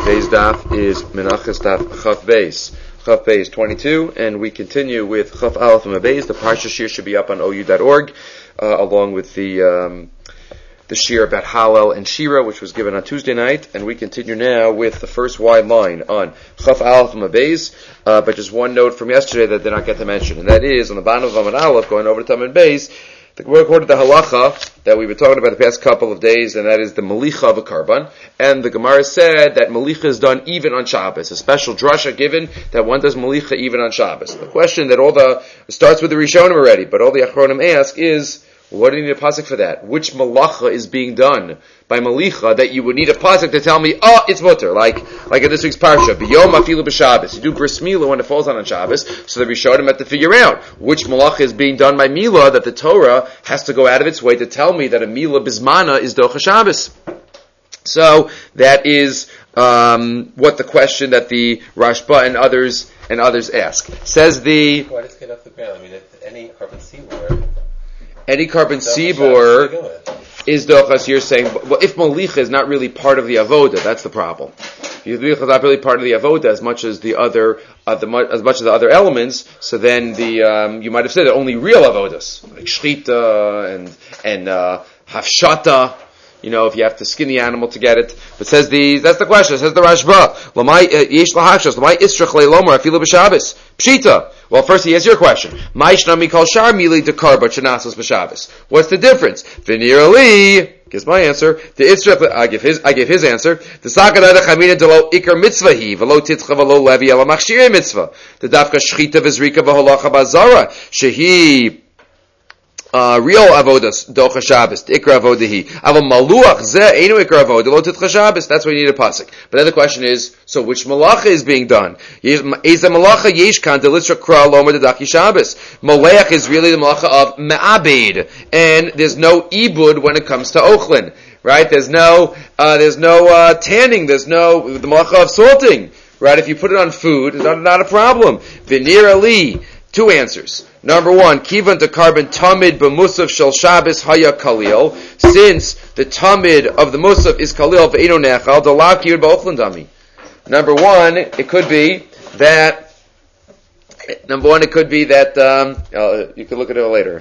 Today's daf is Menachas daf Chaf Beis. Chaf Beis 22, and we continue with Chaf Aleph and Beis. The Parsha Shir should be up on OU.org, along with the Shir about Hallel and Shira, which was given on Tuesday night, and we continue now with the first wide line on Chaf Aleph and Beis, but just one note from yesterday that did not get to mention, and that is, on the bottom of Amud Aleph, going over to Tamid Beis, according to the halacha that we've been talking about the past couple of days, and that is the malicha of a karban. And the Gemara said that malicha is done even on Shabbos. A special drasha given that one does malicha even on Shabbos. The question that starts with the Rishonim already, but all the Achronim ask is, what do you need a pasuk for that? Which malacha is being done by malicha that you would need a pasuk to tell me, it's mutter, like in this week's parsha, b'yom afilu b'Shabbos. You do bris milah when it falls on Shabbos, so the Rishonim have to figure out which malacha is being done by milah that the Torah has to go out of its way to tell me that a milah bismana is docha Shabbos. So that is what the question that the Rashba and others ask. Says the. Why does it get off the ground? I mean, if any carbon seaboard. Any carbon sibor is dochas. You're saying, well, if malicha is not really part of the avoda, that's the problem. If malicha is not really part of the avoda as much as the other elements, so then you might have said that only real avodas like shchita and hafshata. You know, if you have to skin the animal to get it. But that's the question. Says the Rashba. Pshita. Well, first he answers your question. What's the difference? Gives my answer. I give his answer. The dafka shchita v'zrika v'holacha bazara shehi. Real avodas docha Shabbos, ikra avodahi. Aval maluach ze einu ikra avodah lo titcha Shabbos. That's why you need a pasuk. But then the question is, so which malacha is being done? Is the malacha yesh kan delitra kra lomer dedaki Shabbos? Maleach is really the malacha of me'abed, and there's no ibud when it comes to ochlin, right? There's no tanning. There's no the malacha of salting, right? If you put it on food, it's not a problem. Vinir ali. Two answers. Number one, kivan to carbon tamid b'musaf shel Shabbos haya kalil. Since the tamid of the musaf is kalil ve'eno nechal, dalak yir ba'ochlin dami. Number one, it could be that. You can look at it later.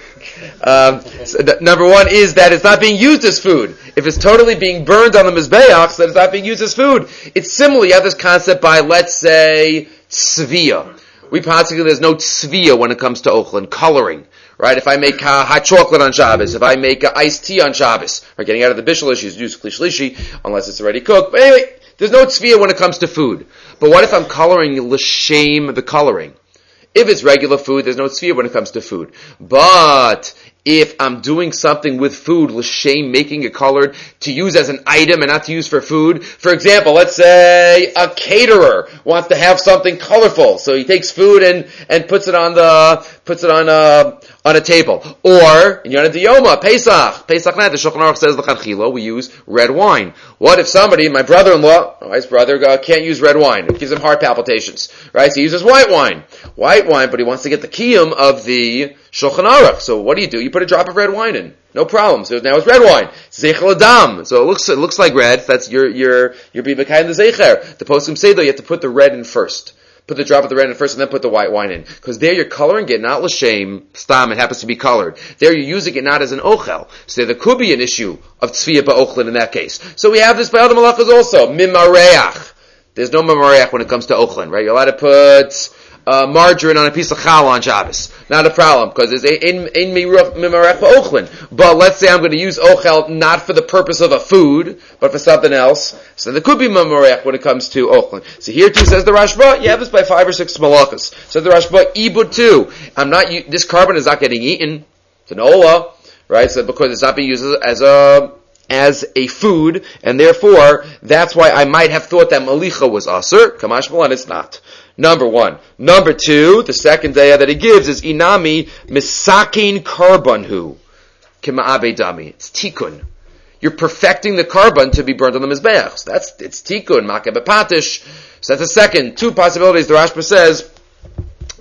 Number one is that it's not being used as food. If it's totally being burned on the mizbeach, then it's not being used as food. It's similar. You have this concept by, let's say, tzviya. We possibly there's no tzviya when it comes to ochlin, coloring, right? If I make hot chocolate on Shabbos, if I make iced tea on Shabbos, or getting out of the bishul issues, use kli shlishi, unless it's already cooked. But anyway, there's no tzviya when it comes to food. But what if I'm coloring l'shem the coloring? If it's regular food, there's no tzviya when it comes to food. But if I'm doing something with food, l'shem, making it colored, to use as an item and not to use for food. For example, let's say a caterer wants to have something colorful, so he takes food and puts it on a table. Or, in Yonah D'Yoma, Pesach night, the Shulchan Aruch says, l'chadchila, we use red wine. What if somebody, my brother-in-law, his brother, can't use red wine? It gives him heart palpitations, right? So he uses white wine, but he wants to get the kiyum of the Shulchan Aruch. So what do? You put a drop of red wine in. No problem. So now it's red wine. Zeichel Adam. So it looks like red. That's you're being kind of the zeicher. The poskim say though you have to put the red in first. Put the drop of the red in first and then put the white wine in. Because there you're coloring it, not l'shem, stam, it happens to be colored. There you're using it not as an ochel. So there could be an issue of tzviyah ba'ochlin in that case. So we have this by other malachas also. Mimareach. There's no mimareach when it comes to ochlin, right? You're allowed to put margarine on a piece of challah on Shabbos. Not a problem, because there's in mimarech ochlin. But let's say I'm going to use ochel not for the purpose of a food, but for something else. So there could be mimarech when it comes to ochlin. So here too says the Rashba, you have this by 5 or 6 malachas. Says the Rashba, ibud too. This carbon is not getting eaten. It's an ola, right? So because it's not being used as a food, and therefore, that's why I might have thought that malicha was aser. Kamash malan, it's not. Number one. Number two, the second daya that he gives is inami misakin karbanhu kema'abe dami. It's tikkun. You're perfecting the carbon to be burned on the mizbeach. So it's tikkun, makeh bepatish. So that's the second. Two possibilities. The Rashba says,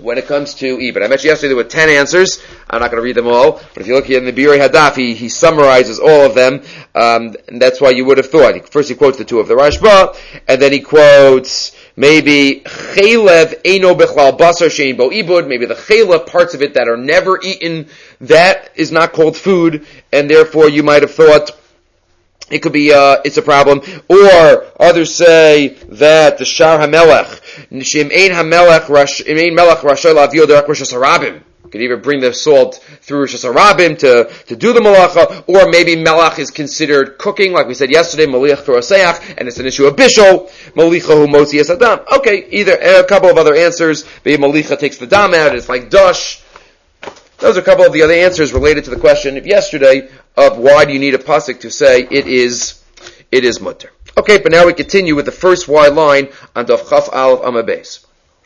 when it comes to Ibn. I mentioned yesterday there were 10 answers. I'm not going to read them all, but if you look here in the Birei Hadaf, he summarizes all of them, and that's why you would have thought. First he quotes the two of the Rashba, and then he quotes maybe Chaylev Eino Bechlal Basar Shein Bo Ibud, maybe the Chaylev, parts of it that are never eaten, that is not called food, and therefore you might have thought it could be, it's a problem. Or others say that the Shar HaMelech, Shem Ein HaMelech, Ein Melech Rashay Lavio Derek Rosh Hashanah. You could even bring the salt through Rosh Hashanah to do the malacha, or maybe melach is considered cooking, like we said yesterday, maliach thoroseach, and it's an issue of bishul, malicha hu motzi es adam. Okay, either a couple of other answers. Maybe malicha takes the dam out, it's like dush. Those are a couple of the other answers related to the question of yesterday of why do you need a pasuk to say it is mutter. Okay, but now we continue with the first Y line on Daf Chaf Aleph Amud Beis.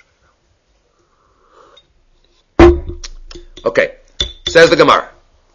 Okay, says the Gemara.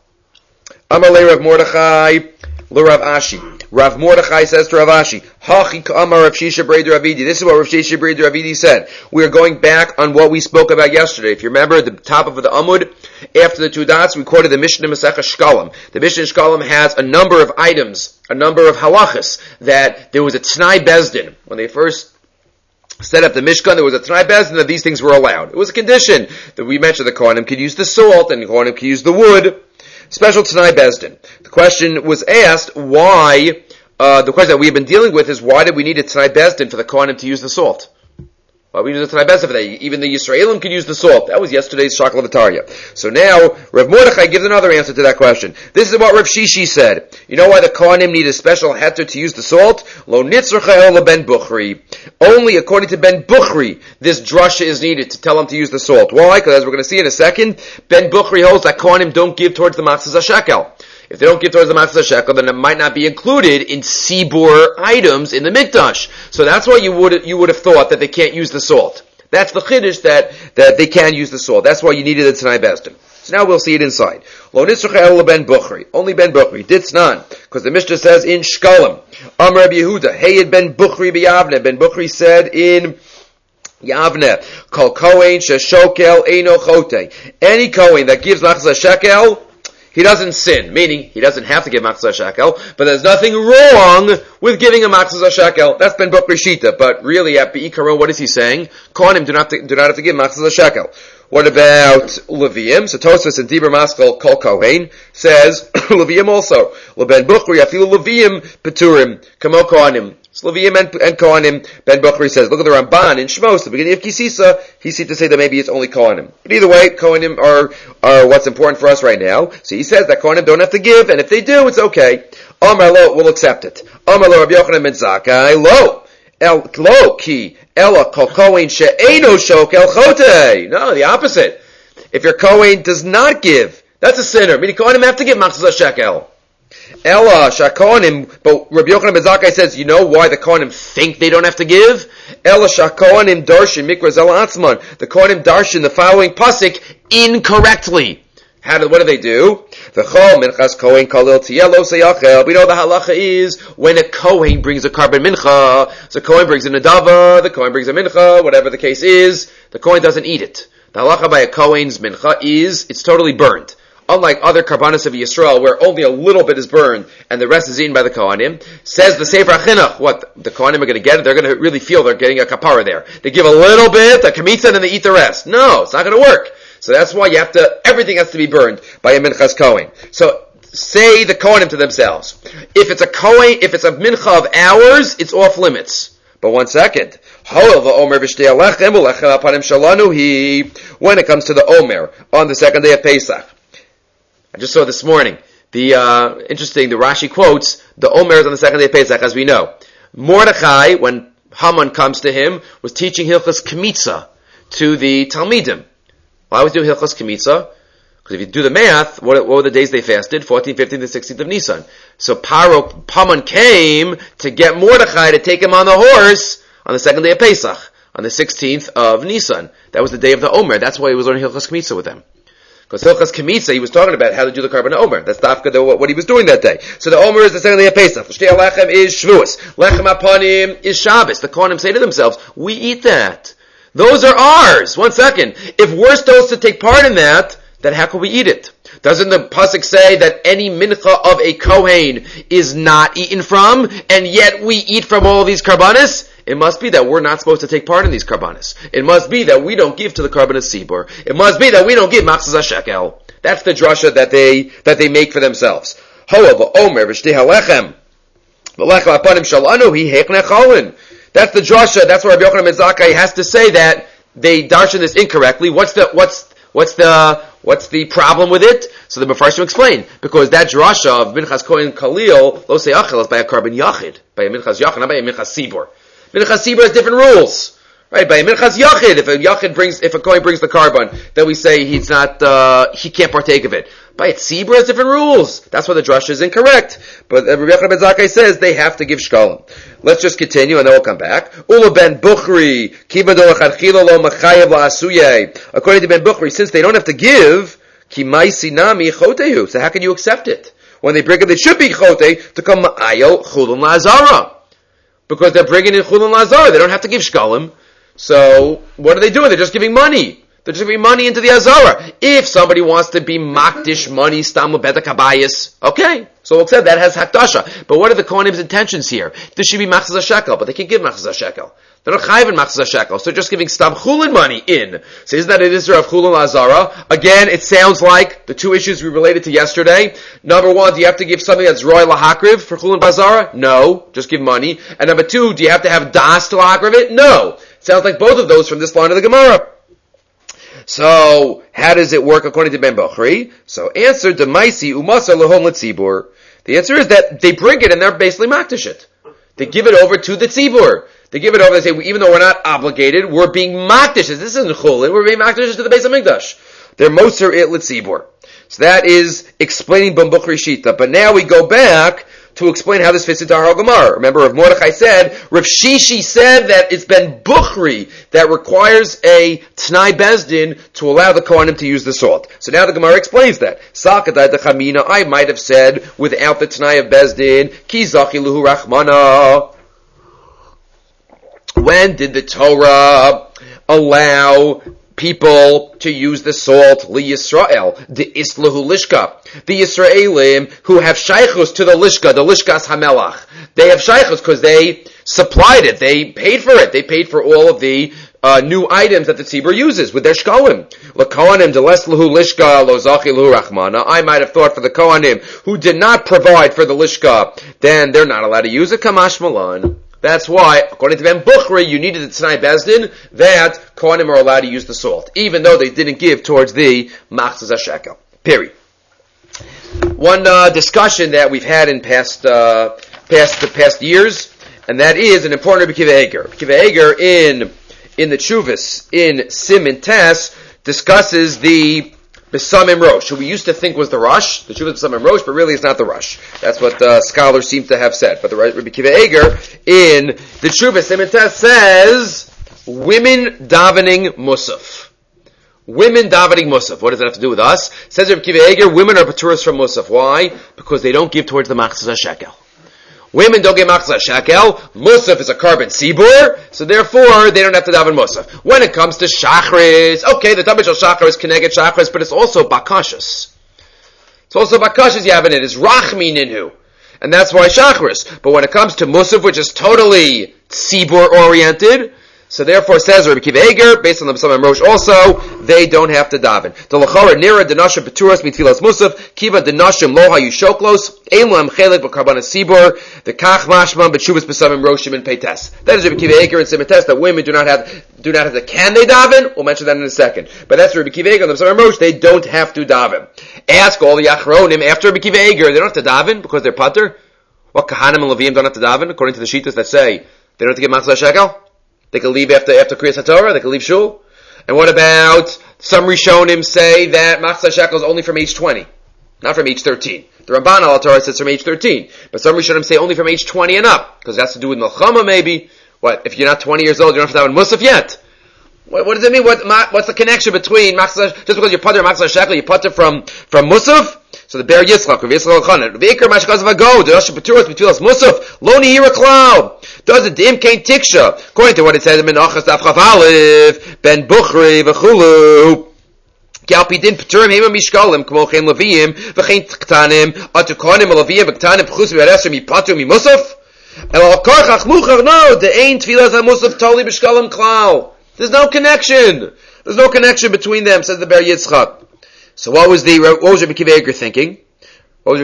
Amar le Rav Mordechai le Rav Ashi. Rav Mordechai says to Rav Ashi, Hachi Amar Rav Shisha Breid Ravidi. This is what Rav Shisha Breid Ravidi said. We are going back on what we spoke about yesterday. If you remember, at the top of the Amud, after the two dots, we quoted the Mishnah Masechah Shkalim. The Mishnah Shkalim has a number of items, a number of halachas, that there was a T'nai Bezdin. When they first set up the Mishkan, there was a T'nai Bezdin that these things were allowed. It was a condition that we mentioned the Kohanim could use the salt, and the Kohanim could use the wood. Special T'nai Bezdin. The question was asked why, the question that we've been dealing with is why did we need a T'nai Bezdin for the Kohanim to use the salt? Why we use the T'nai Bezdin for that? Even the Yisraelim could use the salt. That was yesterday's Shakal V'Tarya. So now, Rav Mordechai gives another answer to that question. This is what Rav Shishi said. You know why the Kohanim need a special heter to use the salt? Lo nitzrcha ela ben Bukhri. Only according to Ben Bukhri, this drasha is needed to tell them to use the salt. Why? Because as we're going to see in a second, Ben Bukhri holds that Kohanim don't give towards the Machzas HaShekel. If they don't give towards the Machzas HaShekel, then it might not be included in Sibur items in the Mikdash. So that's why you would have thought that they can't use the salt. That's the Chiddush that they can use the salt. That's why you needed the T'nai Bezdin. So now we'll see it inside. Lo nitzrach ela ben Bukhri. Only Ben Bukhri. Ditznan. Because the Mishnah says in Shkalim. Amar Rabbi Yehuda. Heyed ben Bukhri b'Yavne. Ben Bukhri said in Yavne. Kol Kohen sheshokel eino chote. Any Kohen that gives Machzas HaShekel, he doesn't sin, meaning he doesn't have to give Machzas HaShekel, but there's nothing wrong with giving a Machzas HaShekel. That's Ben Bukhri Shita, but really at Be'ikaron, what is he saying? Kohanim do not have to give Machzas HaShekel. What about Leviim? So Tosfos and Dibur Maskal Kol Kohen says Leviim also. LeBen Bukhri afilu Leviim Peturim Kamo Kohanim. So Leviim and Kohanim. Ben Bukhri says, look at the Ramban in Shmos, the beginning of Kisisa. He seems to say that maybe it's only Kohanim. But either way, Kohanim are what's important for us right now. So he says that Kohanim don't have to give, and if they do, it's okay. Amar lo, we'll accept it. Amar lo Rabbi Yochanan ben Zakkai lo. Lo ki ela kol kohen she'eno shokel chote. No, the opposite. If your kohen does not give, that's a sinner. Meaning kohanim have to give Machzas HaShekel. Ela shakohanim, but Rabbi Yochanan ben Zakkai says, you know why the kohanim think they don't have to give? Ela shakohanim darshin mikra zel atzman. The kohanim darshin the following pasuk incorrectly. What do they do? We know the halacha is when a kohen brings a carbon mincha, so kohen brings a nadava, the kohen brings a mincha, whatever the case is, the kohen doesn't eat it. The halacha by a kohen's mincha is it's totally burned. Unlike other karbanos of Yisrael, where only a little bit is burned and the rest is eaten by the kohanim, says the Sefer HaChinuch, what the kohanim are going to get? They're going to really feel they're getting a kapara there. They give a little bit, a kamitza, and then they eat the rest. No, it's not going to work. So that's why everything has to be burned by a minchas kohen. So say the kohanim to themselves, if it's a mincha of ours, it's off limits. But one second. When it comes to the Omer, on the second day of Pesach, I just saw this morning, the Rashi quotes, the Omer is on the second day of Pesach, as we know. Mordechai, when Haman comes to him, was teaching Hilchas Kemitza to the Talmidim. Why was he doing Hilchas Kemitza? Because if you do the math, what were the days they fasted? 14th, 15th, and 16th of Nisan. So Haman came to get Mordechai to take him on the horse on the second day of Pesach, on the 16th of Nisan. That was the day of the Omer. That's why he was learning Hilchas Kemitza with them. Because Hilchas Kemitza, he was talking about how to do the Karban Omer. That's what he was doing that day. So the Omer is the second day of Pesach. Shtei Lechem is Shavuos. Lechem Apanim is Shabbos. The Kohanim say to themselves, we eat that. Those are ours. 1 second. If we're supposed to take part in that, then how can we eat it? Doesn't the pasuk say that any mincha of a kohen is not eaten from, and yet we eat from all of these karbanis? It must be that we're not supposed to take part in these karbanis. It must be that we don't give to the karbanis sibur. It must be that we don't give machzas hashekel. That's the drasha that they make for themselves. However, omer v'shtei halechem v'lechem apanim shalanu hi hechne cholin. That's the drasha. That's where Rabbi Yochanan ben Zakkai has to say that they darshan this incorrectly. What's the problem with it? So the Mefarshim explain, because that drasha of Minchas Kohen Kalil, lo say achel, is by a carbon yachid, by a Minchas yachid, not by a Minchas Sibur. Minchas Sibur has different rules. Right, by a Minchas Yachid, if a Kohen brings the carbon, then we say he can't partake of it. By a Tzibur has different rules. That's why the drasha is incorrect. But Rabbi Yochanan ben Zakkai says they have to give shkalim. Let's just continue and then we'll come back. Ula ben Bukhri, kibadol chadchila lo machayev la'asuyeh. According to Ben Bukhri, since they don't have to give, kimaisi nami chotehu. So how can you accept it? When they bring it, they should be chote to come ma'ayo chulun la'azara. Because they're bringing in chulun la'azara. They don't have to give shkalim. So, what are they doing? They're just giving money. They're just giving money into the Azara. If somebody wants to be makdish money, stam beta kabayis, okay. So we'll say that has hakdasha. But what are the Kohanim's intentions here? This should be machzas hashekel, but they can't give machzas hashekel. They're not chayiv in machzas hashekel, so they're just giving stam chulin money in. So isn't that an issue of chulin Azara? Again, it sounds like the two issues we related to yesterday. Number one, do you have to give something that's roy lahakriv for chulin Azara? No, just give money. And number two, do you have to have das to lahakriv it? No. Sounds like both of those from this line of the Gemara. So, how does it work according to Ben Bukhri? So, answer, Demaisi umasa lahom letzibur. The answer is that they bring it and they're basically makdish it. They give it over to the tzibur. They give it over, they say, even though we're not obligated, we're being makdish. This isn't chulin, we're being makdish to the Beis HaMikdash. They're moser it letzibur. So that is explaining Ben Bukhri Shita. But now we go back to explain how this fits into our Gemara. Remember, Rav Mordechai said, Rav Shishi said that it's Ben Bukhri that requires a T'nai Bezdin to allow the Kohanim to use the salt. So now the Gemara explains that. Sakadai Dechamina, I might have said, without the T'nai of Bezdin, Ki Zachi Luhu Rachmana. When did the Torah allow people to use the salt, li Yisrael, the islahu lishka, the Yisraelim who have shaychus to the lishkas hamelach. They have shaychus because they supplied it, they paid for it, they paid for all of the new items that the tzibur uses with their shkalim. L'kohanim deleslahu lishka lo zachi lahu rachmana. I might have thought for the kohanim who did not provide for the lishka, then they're not allowed to use it. Kamash malan. That's why, according to Ben Bukhri, you needed the T'nai Bezdin, that Kohanim are allowed to use the salt, even though they didn't give towards the Machzas HaShekel. Period. One discussion that we've had in past years, and that is an important Rabbi Akiva Eiger. Rabbi Akiva Eiger in the Chuvas, in Siman Tes, discusses the Besamim Rosh, who we used to think was the Rosh, the Chuvas Besamim Rosh, but really it's not the Rosh. That's what scholars seem to have said. But the Rabbi Akiva Eiger in the Chuvas Siman Tes says, women davening musaf. Women davening musaf. What does that have to do with us? Says Rabbi Akiva Eiger, women are paturas from musaf. Why? Because they don't give towards the Machzas HaShekel. Women don't get machzas hashekel. Musaf is a carbon sibur, so therefore they don't have to daven musaf. When it comes to shachris, okay, the tamid shel shachris keneged shachris, but it's also bakashas. It's also bakashas you have in it. It's rachmi ninhu, and that's why shachris. But when it comes to musaf, which is totally sibur oriented, so therefore says Rabbi Akiva Eiger, based on the Besamim Rosh also, they don't have to daven. The lachara nira denashim peturas mitfilas musaf kiva denashim loha yushoklos elam chelik b'karbanas sibur the kach mashman b'tshuvas Besamim Roshim and peites. That is Rabbi Akiva Eiger and Siman Tes that women do not have the can they daven? We'll mention that in a second. But that's Rabbi Akiva Eiger and the Besamim Rosh. They don't have to daven. Ask all the achronim after Rabbi Akiva Eiger, they don't have to daven because they're pater. What kahanim and levim don't have to daven according to the shitas that say they don't have to get machzas hashekel? They can leave after Kriyas HaTorah, they can leave shul. And what about some Rishonim say that Machzas HaShekel is only from age 20, not from age 13. The Ramban al Torah says from age 13. But some Rishonim say only from age 20 and up, because it has to do with Melchama maybe. What, if you're not 20 years old, you don't have to have a Musaf yet? What does it mean? What's the connection between Machzas, just because you're Pater Machzas HaShekel, you Pater from Musaf? So the Ber Yitzchak, Rav Yitzchak Elchanan, Rav Eker Mashkaz Vago, the Rosh Peturos B'Tfilas Musaf, Lo Nihira Klal. Does it Dim Kain Tiksha? According to what it says in Menachas Daf Chaf Aleph, Ben Buchri V'Chulu. Galpidin Peturim Hema Mishkalim, Kmo Chen Leviim, V'Chein Tktanim, Atukonim Leviim, V'Ktanim P'chus V'Yaresher Mipatu Mimusaf. No, there ain't Tfilas HaMusaf Toli B'Shkalim Klal. There's no connection. There's no connection between them, says the Ber Yitzchak. So what was Rabbi Akiva Eiger thinking? What's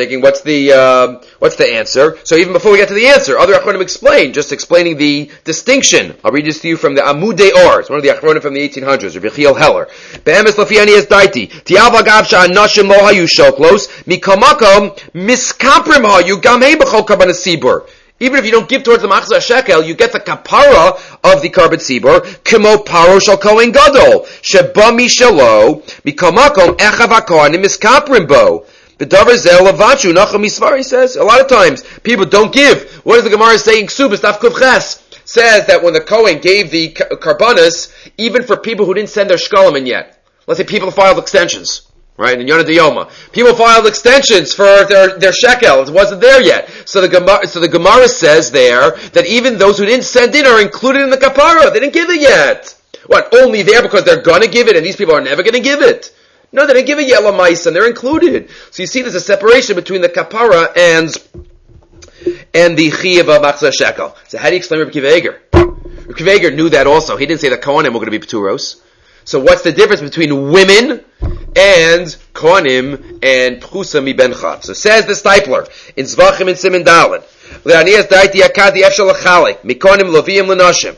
the answer? So even before we get to the answer, other Achronim explaining the distinction. I'll read this to you from the Amudei Or. It's one of the Achronim from the 1800s, Rabbi Yechiel Heller. Be'emes lafiani es daiti. Tiav agav sha'anashim lo hayu shoklos, mikamakom miskamprim hayu gam heim b'chol karban sibur. Even if you don't give towards the machzah shekel, you get the kapara of the karban sibur, kimo paro shal kohen gadol, sheba mishalo, mikamakom echav hakohanim miskamprim bo. He says, a lot of times, people don't give. What is the Gemara saying? Ksubas, Daf Kuf Ches, says that when the Kohen gave the karbanas, even for people who didn't send their shkalim in yet. Let's say people filed extensions, right? In Yonah D'Yoma. People filed extensions for their shekel. It wasn't there yet. So the Gemara says there, that even those who didn't send in are included in the kapara. They didn't give it yet. What? Only there because they're gonna give it and these people are never gonna give it? No, they didn't give a yellow mice, and they're included. So you see, there's a separation between the kapara and the chiyuv of machzah shekel. So how do you explain Rabbi Akiva Eiger? Rabbi Akiva Eiger knew that also. He didn't say that kohanim were going to be pturos. So what's the difference between women and kohanim and pchusa mi ben chav? So says the Stipler in Zvachim and Siman Daled. Le'anias da'iti akadi efshel l'chalik mikonim loviyim l'nashim.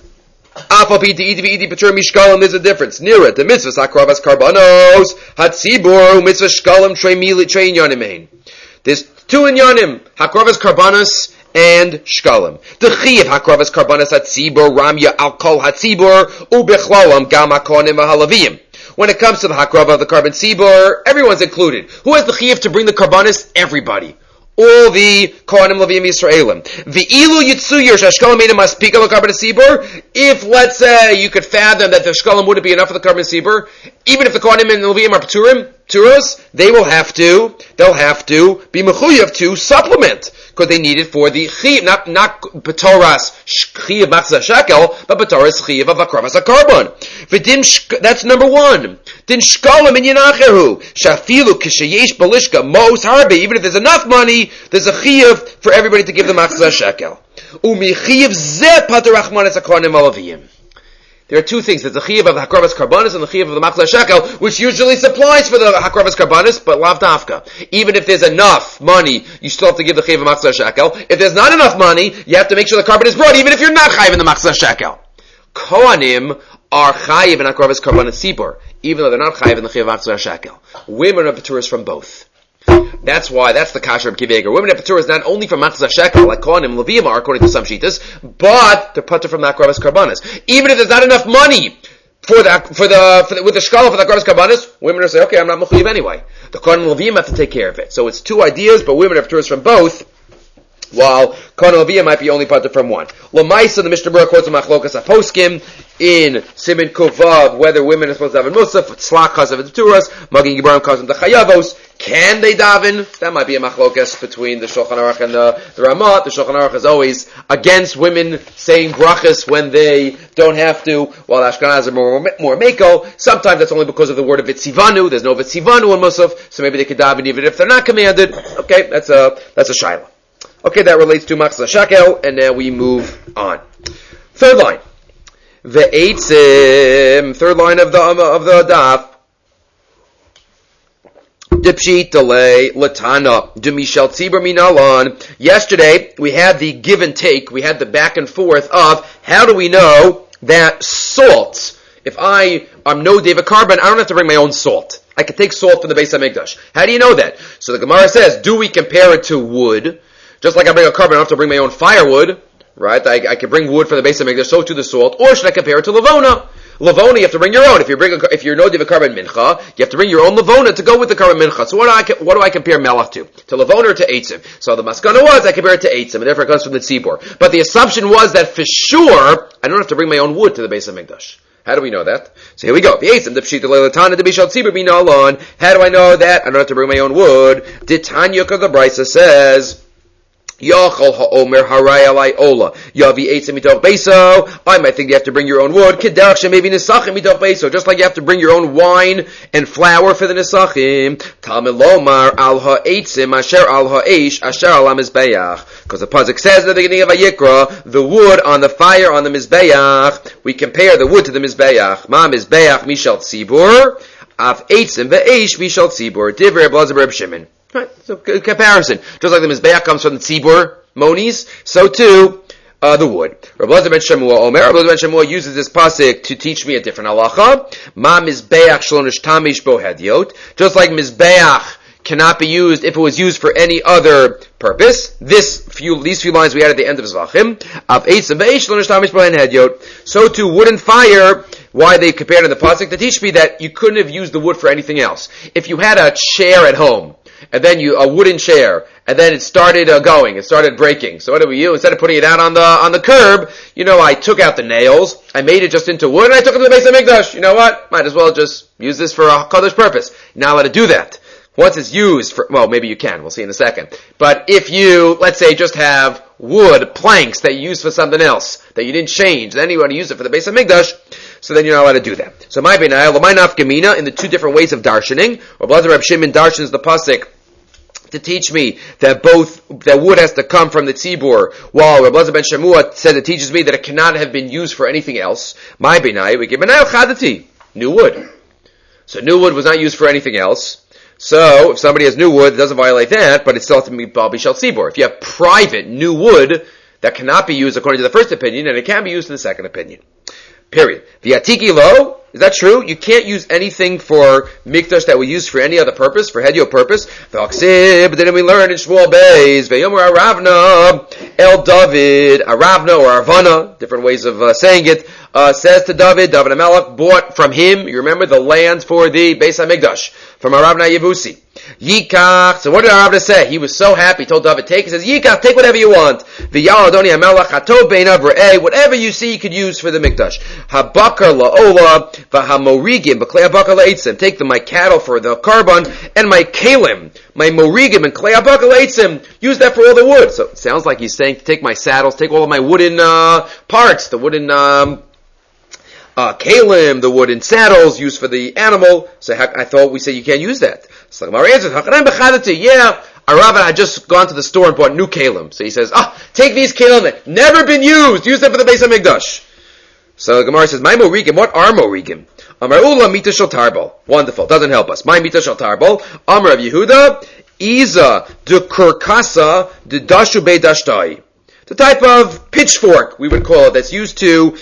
There's a difference. Nira, the mitzvah sakravas karbanos, hatzibur, mitzvah shkalim, train yonimain. There's two in yonim, hakravas karbanos and shkalim. The chiv hakravas karbanos hatzibur, ramya alkol hatzibur, ubechlalam gam hakonim halavim. When it comes to the hakrava of the karban tzibur, everyone's included. Who has the chiv to bring the karbanos? Everybody. All the Kohanim Levim Yisraelim. V'ilu yitzuyir shashkalim made must speak of the karban sibur. If, let's say, you could fathom that the shkalim wouldn't be enough for the karban sibur, even if the Kohanim and the Levim are pturos, they'll have to be mechuyev to supplement, because they need it for the chiv, not b'toras chiv machzah shekel, but b'toras chiv of akravas akarban. That's number one. Din shkalim in yinachehu shafilu kishayesh balishka mos harbe. Even if there's enough money, there's a chiv for everybody to give the machzah shekel. Umi chiv zeh pater rachmanes hakohanim alavim. There are two things. There's the chiyuv of the hakravas karbanis and the chiyuv of the machzah shekel, which usually supplies for the hakravas karbanis, but lav dafka. Even if there's enough money, you still have to give the chiyuv of machzah shekel. If there's not enough money, you have to make sure the karban is brought, even if you're not chayiv in the machzah shekel. Kohanim are chayiv in hakravas karbanis sibur, even though they're not chayiv in the chiyuv of machzah shekel. Women are paturas from both. That's the kasher of Akiva Eiger. Women have paturas not only from machzah shekel, like Kohanim, Levim are, according to some shitas, but they're patur from the hakravas karbanis. Even if there's not enough money with the shkala for the hakravas karbanis, women are saying, okay, I'm not mechuyev anyway. The Kohanim and Levim have to take care of it. So it's two ideas, but women have paturas from both, while Kohanim and Levim might be only patur from one. L'maisa, the Mishnah Berurah quotes a machlokas aposkim in Siman Kuvav, whether women are supposed to daven musaf, slach chaz of the turas, magin gibarim chaz of the chayavos. Can they daven? That might be a machlokas between the Shulchan Aruch and the Ramah. The Shulchan Aruch is always against women saying brachas when they don't have to, while Ashkenaz are more meko. Sometimes that's only because of the word of vitzivanu. There's no vitzivanu in musaf, so maybe they could daven even if they're not commanded. Okay, that's a shaila. Okay, that relates to machzah shekel, and now we move on. Third line. Ve'etzim, third line of the daf. Dipshit delay latana dumishel tzibur minalan. Yesterday we had the give and take. We had the back and forth of how do we know that salt? If I am no David Karban, I don't have to bring my own salt. I can take salt from the Beis HaMikdash. How do you know that? So the Gemara says, do we compare it to wood? Just like I bring a carbon, I don't have to bring my own firewood, right? I can bring wood for the Beis HaMikdash, so to the salt. Or should I compare it to lavona? Lavona, you have to bring your own. If you're no diva carbon mincha, you have to bring your own lavona to go with the carbon mincha. So what do I compare melach to? To lavona or to eitzim? So the maskana was I compare it to eitzim, and therefore it comes from the tzibur. But the assumption was that for sure I don't have to bring my own wood to the Beis HaMikdash. How do we know that? So here we go. How do I know that? I don't have to bring my own wood. Tanya, because the Brisa says, Yachol ha'omer haray alai ola. Yavi eitzim mitoch beiso. I might think you have to bring your own wood. Kedach maybe nisachim mitoch beiso. Just like you have to bring your own wine and flour for the nisachim. Talmud lomar al ha'eitzim asher al ha'eish asher al ha'mizbeach. Because the pasuk says at the beginning of Vayikra, the wood on the fire on the mizbeach. We compare the wood to the mizbeach. Ma mizbeach mishal tzibur. Av eitzim ve'eish mishal tzibur. Divrei Blazer Reb Shimon. Right, so comparison. Just like the Mizbeach comes from the Tzibur, Monies, so too, the wood. Rabbi Elazar ben Shemua Omer, Rabbi Elazar ben Shemua uses this pasuk to teach me a different halacha. Ma Mizbeach shlonish tamish bo hediot. Just like Mizbeach cannot be used if it was used for any other purpose. These few lines we had at the end of Zvachim. Av eitzim ve'eish shlonish tamish bo hediot. So too, wood and fire. Why they compared in the pasuk to teach me that you couldn't have used the wood for anything else. If you had a chair at home, and then a wooden chair, and then it started it started breaking. So what do we do? Instead of putting it out on the curb, I took out the nails, I made it just into wood, and I took it to the base of Mikdash. You know what? Might as well just use this for a Kaddish purpose. You're not allowed to do that. Once it's used for, well, maybe you can, we'll see in a second. But if you, let's say, just have wood, planks that you use for something else, that you didn't change, then you want to use it for the base of Mikdash, so then you're not allowed to do that. So my benayah, l'may nafkamina, in the two different ways of darshaning, Rabbi Elazar Reb Shimon darshans the pasuk to teach me that wood has to come from the tzibur, while Rabbi Elazar ben Shemua says it teaches me that it cannot have been used for anything else. My benayah, we give benayah chadati, new wood. So new wood was not used for anything else. So if somebody has new wood, it doesn't violate that, but it still has to be bal bishal tzibur. If you have private new wood that cannot be used according to the first opinion, and it can be used in the second opinion. Period. The atiki lo, is that true? You can't use anything for mikdash that we use for any other purpose, for hedio purpose. V'aksib, didn't we learn in Shmuel Beis? V'yomer Aravna, El David, Aravna or Arvana, different ways of saying it, says to David HaMelech bought from him, you remember, the land for the Beis HaMikdash, from Aravna Yebusi. Yikach, so what did Aravna say? He was so happy, he told David, he says, Yikach, take whatever you want. V'yal Adoni HaMelech, Hato Beinav Re'eh, whatever you see you could use for the Mikdash. Habakar La'ola, V'hamorigim, B'klei Habakar La'etzim, take my cattle for the carbon, and my kalim, my morigim, and Klei Habakar La'etzim, use that for all the wood. So it sounds like he's saying, take my saddles, take all of my wooden parts, the wooden kalim, the wooden saddles used for the animal. So I thought we said you can't use that. So the Gemara answers, yeah, Aravna had just gone to the store and bought new kalim. So he says, take these kalim that never been used, use them for the Beis HaMikdash. So the Gemara says, my morigim, what are morigim? Amar Ula mita shel tarbal. Wonderful, doesn't help us. My mita shel tarbal. Amar of Yehuda, Iza de kurkasa de dashu be dashtai. The type of pitchfork, we would call it, that's used to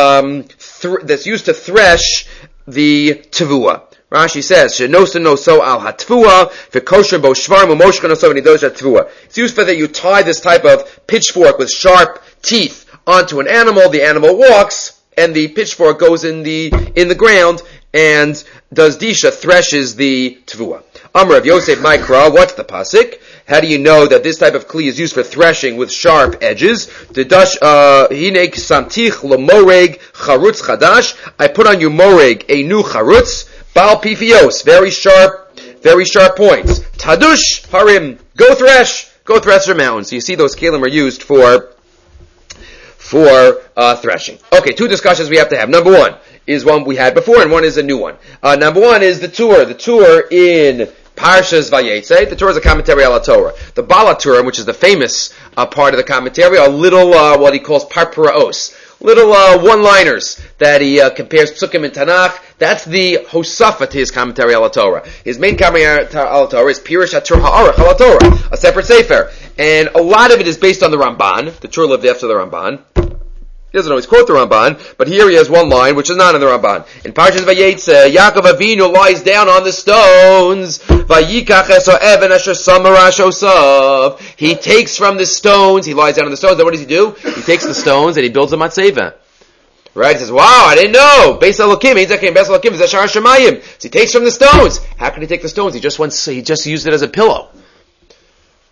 thresh the tavua. Rashi says, "Shenosa no so al hatvua v'kosher bo shvarm u'moshka no so v'nidosh hatvua." It's used for that you tie this type of pitchfork with sharp teeth onto an animal. The animal walks, and the pitchfork goes in the ground and does disha, threshes the tvua. Amar of Yosef Mikra, what's the pasuk? How do you know that this type of kli is used for threshing with sharp edges? The dash hinek samtich l'moreg charutz chadash. I put on your moreg a new charutz, bal pifios, very sharp points. Tadush harim, go thresh your mountains. So you see those kalim are used for threshing. Okay, two discussions we have to have. Number one is one we had before, and one is a new one. Number one is the tour. The tour in Parshas Vayetze. The Torah is a commentary on the Torah. The Balaturim, which is the famous part of the commentary, are little what he calls parpuraos, little one-liners that he compares psukim in Tanakh. That's the hosafa to his commentary on the Torah. His main commentary on the Torah is Pirush HaTur Ha'arach on the Torah, a separate sefer, and a lot of it is based on the Ramban. The Torah lived after the Ramban. He doesn't always quote the Ramban, but here he has one line which is not in the Ramban. In Parshas Vayetze, Yaakov Avinu lies down on the stones. Vayikach es ha'even asher samarash osav. He takes from the stones. He lies down on the stones. Then what does he do? He takes the stones and he builds a matzeva. Right? He says, "Wow, I didn't know. Beis Elokim, Beis Elokim is Ashar Shemayim." So he takes from the stones. How can he take the stones? He just used it as a pillow.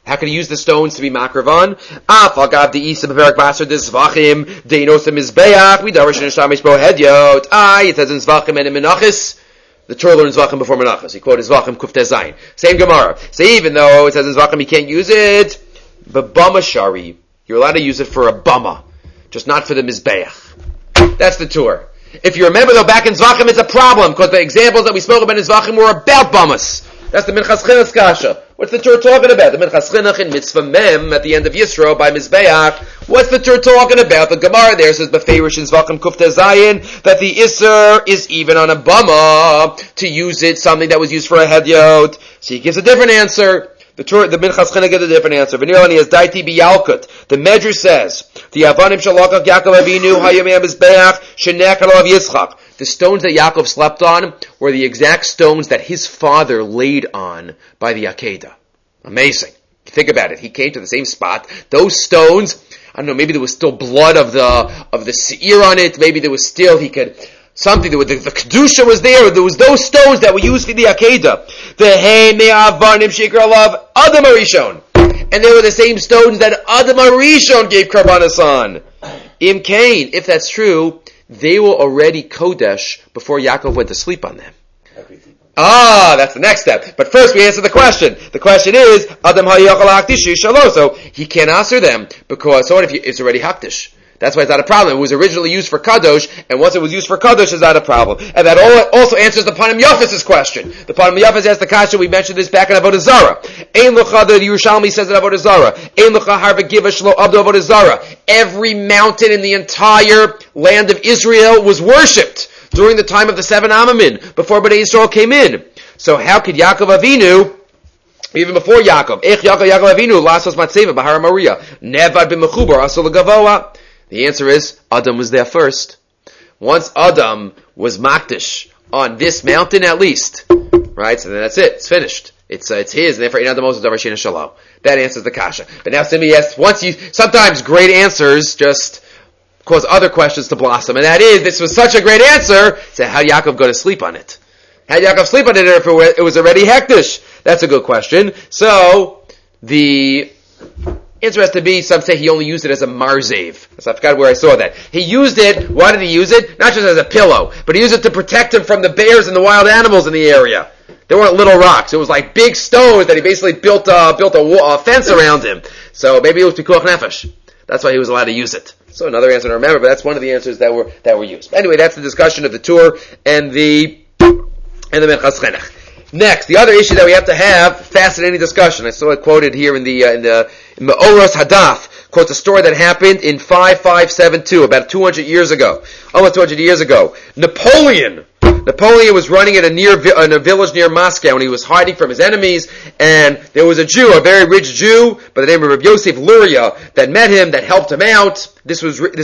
How can he use the stones to be makravan? Afagav the isa beverak baser desvachim deinosim mizbeach midarash neshamish bo hedyot. It says in zvachim and in menachis. The Torah learns zvachim before menachis. He quoted zvachim kufteh zayin. Same Gemara. So even though it says in zvachim he can't use it, but bama shari, you're allowed to use it for a bama, just not for the mizbeach. That's the Torah. If you remember though, back in zvachim it's a problem because the examples that we spoke about in zvachim were about bamas. That's the Minchas Chinuch kasha. What's the Torah talking about? The Minchas Chinuch in Mitzvah Mem at the end of Yisro by Mizbeach. What's the Torah talking about? The Gemara there says Beferish in Zvachim Kufteh Zayin that the Isser is even on a bama to use it, something that was used for a hedyot. So he gives a different answer. The Minchas Chinuch gives a different answer. V'nirani has daiti biyalkut. The Medrash says the Avanim Shalakach Yaakov Avinu Hayomei Mizbeach Shenekal of Yitzchak. The stones that Yaakov slept on were the exact stones that his father laid on by the Akedah. Amazing. Think about it. He came to the same spot. Those stones, I don't know, maybe there was still blood of the seir on it. Maybe there was still, the Kedusha was there. There was those stones that were used for the Akedah. The Hey Me'avanim Shikra Alav Adam Arishon. And they were the same stones that Adam Arishon gave Karbanas on. Im Kain, if that's true, they were already Kodesh before Yaakov went to sleep on them. That's the next step. But first we answer the question. The question is, Adam ha'yachal hakdish shalo. So he can't answer them because it's already hakdish. That's why it's not a problem. It was originally used for kadosh, and once it was used for kadosh, it's not a problem. And that also answers the Panim Yafis' question. The Panim Yafis asked the kasha. We mentioned this back in Avodah Zarah. Ein l'cha, the Yerushalmi says in Avodah Zarah. Ein l'cha harva giva shlo abdo Avodah Zarah. Every mountain in the entire land of Israel was worshipped during the time of the 7 Amamim, before Bnei Yisrael came in. So how could Yaakov Avinu, even before Yaakov, Yaakov Avinu, lasos matzeva b'har Moriah, nevad b'mechubar asol gavoa? The answer is, Adam was there first. Once Adam was makdish on this mountain at least, right? So then that's it. It's finished. It's his, and therefore Ein Adam Moses Davar Sheina Shalom. That answers the kasha. But now somebody asks, sometimes great answers just cause other questions to blossom, and that is, this was such a great answer, so how did Yaakov go to sleep on it? How did Yaakov sleep on it if it was already hektish? That's a good question. So, the answer has to be, some say he only used it as a marzev. So I forgot where I saw that. He used it, why did he use it? Not just as a pillow, but he used it to protect him from the bears and the wild animals in the area. They weren't little rocks. It was like big stones that he basically built a fence around him. So maybe it was pikuach nefesh. That's why he was allowed to use it. So another answer to remember, but that's one of the answers that were used. Anyway, that's the discussion of the Tur and the Minchas Chinuch. Next, the other issue that we have to have, fascinating discussion. I saw it quoted here in the Me'oros Hadaf, quotes a story that happened in 5572, about 200 years ago. Almost 200 years ago. Napoleon was running in a village near Moscow, and he was hiding from his enemies, and there was a Jew, a very rich Jew, by the name of Rabbi Yosef Luria, that met him, that helped him out. There's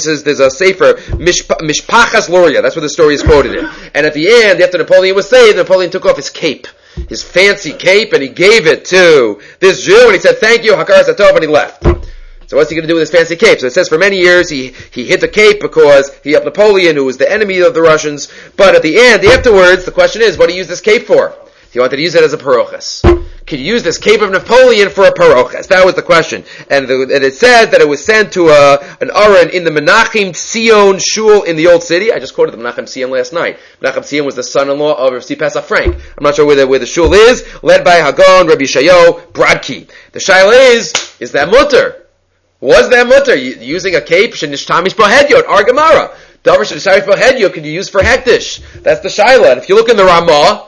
a sefer, Mishpachas Luria, that's where the story is quoted in. And at the end, after Napoleon was saved, Napoleon took off his cape, his fancy cape, and he gave it to this Jew, and he said, thank you, Hakaras Hatov, and he left. So what's he going to do with his fancy cape? So it says for many years he hid the cape because he helped Napoleon, who was the enemy of the Russians. But at the end, afterwards, the question is, what do you use this cape for? He wanted to use it as a parochas. Could you use this cape of Napoleon for a parochas? That was the question. And it said that it was sent to an Aron in the Menachem Tzion shul in the Old City. I just quoted the Menachem Tzion last night. Menachem Tzion was the son-in-law of Rav Pesach Frank. I'm not sure where the shul is, led by Hagon, Rabbi Shayo, Brodki. The shaila is that mutter? Was that mutter? Using a cape, shenishtamish bohedyot, Argamara. Davar shenishtamish bohedyot could you use for hektish? That's the shaila. And if you look in the Ramah,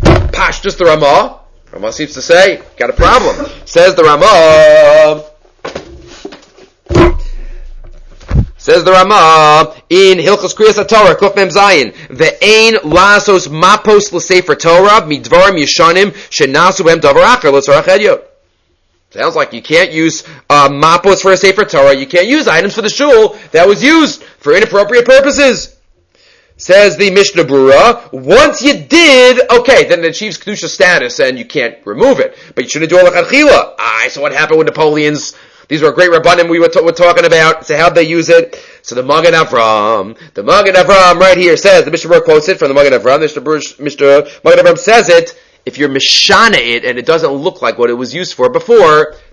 just the Ramah seems to say, got a problem. Says the Ramah in Hilchos Kriyas HaTorah, Kuf Mem Zayin, ve'ein lasos mapos l'sefer Torah midvarim yishanim shenasu b'hem davar acher l'tzarach hedyot. Sounds like you can't use mapos for a sefer Torah. You can't use items for the shul that was used for inappropriate purposes. Says the Mishnah Berurah, once you did, okay, then it achieves Kedusha status and you can't remove it. But you shouldn't do it l'chadchila. So what happened with Napoleon's? These were great Rabbanim we were talking about. So how'd they use it? So the Magen Avram right here says, the Mishnah Berurah quotes it from the Magen Avram. Magen Avram says it, if you're mishana it and it doesn't look like what it was used for before,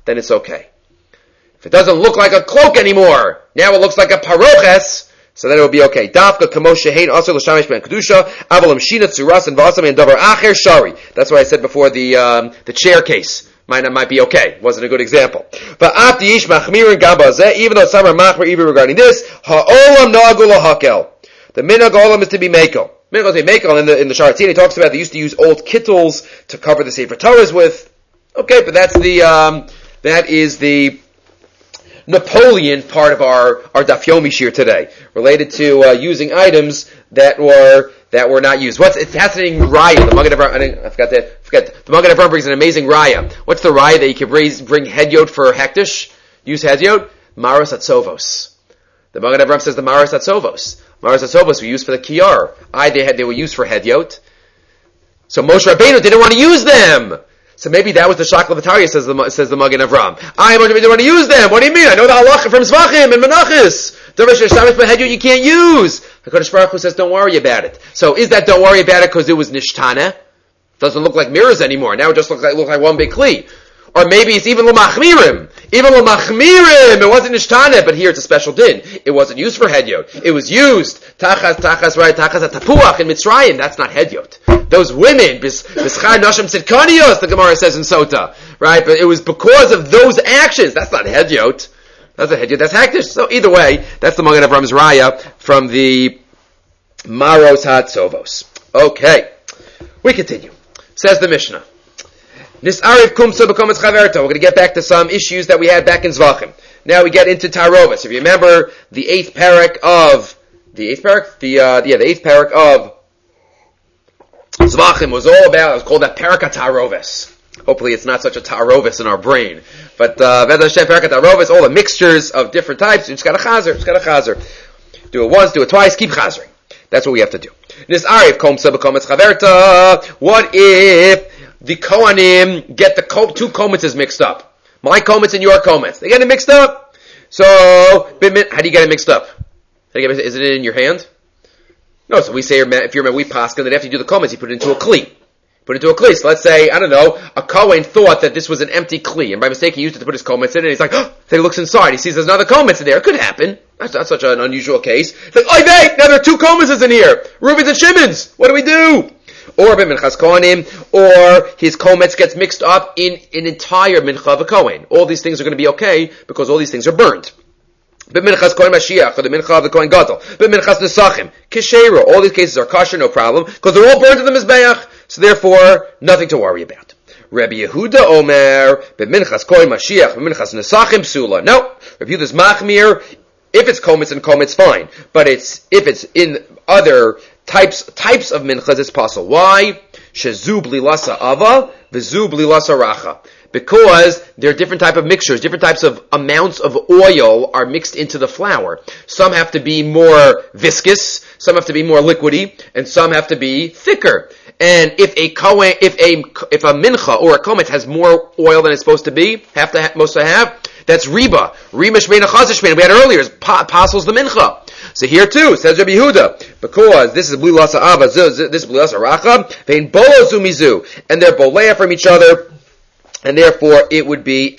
then it's okay. If it doesn't look like a cloak anymore, now it looks like a paroches, so then it will be okay. Dafka kamoshe hein asur l'shamish ben kedusha avalim shina tzuras and vasam and davar acher shari. That's what I said before the chair case. Might be okay. Wasn't a good example. But after yish machmirin gabazeh, even though some are machmir even regarding this, ha'olam nagul hakel. The minhag olam is to be mekel. Minhag is to be mekel. In the Sharatzin, he talks about they used to use old kittles to cover the Sefer Torahs with. Okay, but that is the Napoleon part of our Daf Yomi Shir today, related to using items that were not used. It's fascinating raya. The Magen Avraham, the Magen Avraham brings an amazing raya. What's the raya that you can bring hedyot for hektish? Use hedyot? Maros atzovos. The Magen Avraham says the Maros atzovos. Maros atzovos were used for the kiyar. They were used for hedyot. So Moshe Rabbeinu didn't want to use them. So maybe that was the Shakla V'Tarya, says the Magen Avraham. I didn't want to use them. What do you mean? I know the halacha from Zvachim and Menachis. You can't use. HaKadosh Baruch Hu says, don't worry about it. So is that don't worry about it because it was Nishtana? Doesn't look like mirrors anymore. Now it just looks like one big kli. Or maybe it's even l'machmirim. Even l'machmirim. It wasn't nishtana, but here it's a special din. It wasn't used for hedyot. It was used tachas atapuach in Mitzrayim. That's not hedyot. Those women, b'schar nashim tzidkanios, the Gemara says in Sota. Right? But it was because of those actions. That's not hedyot. That's a hedyot. That's hektish. So either way, that's the Magen Avraham's raya from the Maros HaTzovos. Okay. We continue. Says the Mishnah. Nis'arif kumsa b'kometz chaverta. We're going to get back to some issues that we had back in Zvachim. Now we get into Tarovis. If you remember, the eighth parak of Zvachim was all about, it was called that parak HaTarovis. Hopefully it's not such a Tarovis in our brain. But, V'ez Hashem parak HaTarovis, all the mixtures of different types, you just got to chazer. Do it once, do it twice, keep chazering. That's what we have to do. Nis'arif kumsa b'kometz chaverta. What if the Kohanim get the two kometzes mixed up? My kometz and your kometz. They get it mixed up. So, how do you get it mixed up? Is it in your hand? No, so we say, if you're we paskin, that after you do the kometz, you put it into a kli. So let's say, I don't know, a Kohen thought that this was an empty kli, and by mistake he used it to put his kometz in, and he's like, oh, then he looks inside, he sees there's another kometz in there. It could happen. That's not such an unusual case. It's like, oy vey, now there are two kometzes in here. Reuben's and Shimon's. What do we do? Or b'minchas kohanim, or his kometz gets mixed up in an entire mincha of a kohen. All these things are going to be okay because all these things are burned. B'minchas kohen mashiach, or the mincha of the kohen gadol. B'minchas nesachim, kishero. All these cases are kosher, no problem, because they're all burned in the mizbeach. So therefore, nothing to worry about. Rabbi Yehuda Omer, b'minchas kohen mashiach, b'minchas nesachim psula. No, Rabbi Yehuda's machmir. If it's kometz and kometz, fine. But if it's in other types of minchas, it's possible. Why? Shezu blilasa ava, v'zu blilasa racha. Because there are different type of mixtures, different types of amounts of oil are mixed into the flour. Some have to be more viscous, some have to be more liquidy, and some have to be thicker. And if a mincha or a kometz has more oil than it's supposed to be, most to have, that's riba. Rima shmeina chazashmeina. We had earlier, apostles the mincha. So here too, says Rabbi Yehuda, because this is blilasa ava, this is blilasa racha, vein bolo zumizu, and they're bolea from each other, and therefore it would be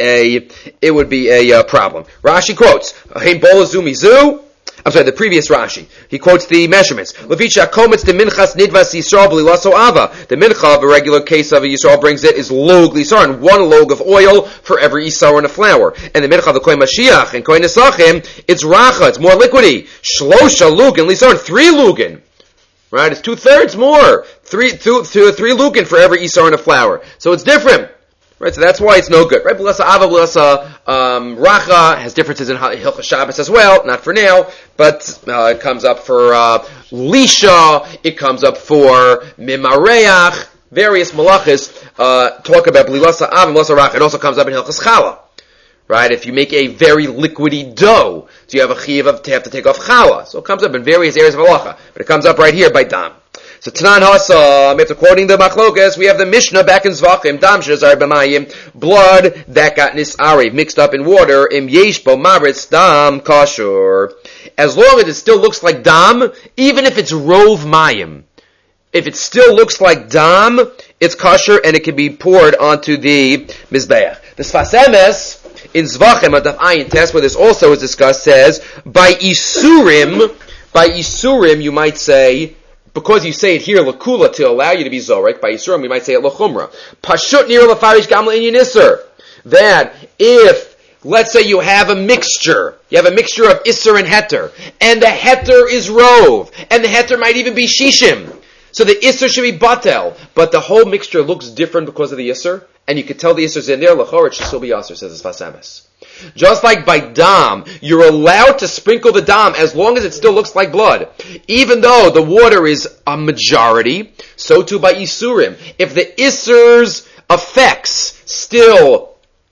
a problem. Rashi quotes, vein bolo zumizu. I'm sorry, the previous Rashi. He quotes the measurements. Levicha kometz de minchas nidvas yisrael b'lilaso ava. The mincha of a regular case of a yisrael brings it is log lisaron, one log of oil for every isar in a flour. And the mincha of the kohen mashiach and kohen nesachim, it's racha, it's more liquidy. Shlosha lugan lisaron, 3 lugan. Right, it's 2/3 more. 3 lugan for every isar in a flour. So it's different. Right, so that's why it's no good. Right, blasa ava, blasa racha has differences in Hilchos Shabbos as well. Not for now, but it comes up for lisha. It comes up for mimareach. Various malachas talk about blasa ava, blasa racha. It also comes up in Hilchos Challah. Right, if you make a very liquidy dough, so you have a chiyuv to have to take off challah. So it comes up in various areas of halacha, but it comes up right here by dam. So Tanan Hasam, it's according to Machlokas, we have the Mishnah back in Zvachim, Dam Shazar B'mayim, blood that got nisari, mixed up in water, Im Yesh Bo Maritz Dam Kashur. As long as it still looks like Dam, even if it's Rov Mayim, if it still looks like Dam, it's kosher and it can be poured onto the Mizbeach. The Sfas Emes in Zvachem Adaf Ayin Tes, where this also is discussed, says by Isurim you might say, because you say it here Lakula to allow you to be Zorek, by Isurim you might say it Lachumra. Pashut Nir Lafarish Gamla Inyan Isser. That if, let's say you have a mixture of Isser and Heter, and the Heter is Rove, and the Heter might even be Shishim. So the Isser should be Batel, but the whole mixture looks different because of the Isser, and you can tell the Isser's in there, L'chor, it should still be Yasser, says the Sfas Emes. Just like by Dam, you're allowed to sprinkle the Dam as long as it still looks like blood. Even though the water is a majority, so too by Isurim. If the Isser's effects still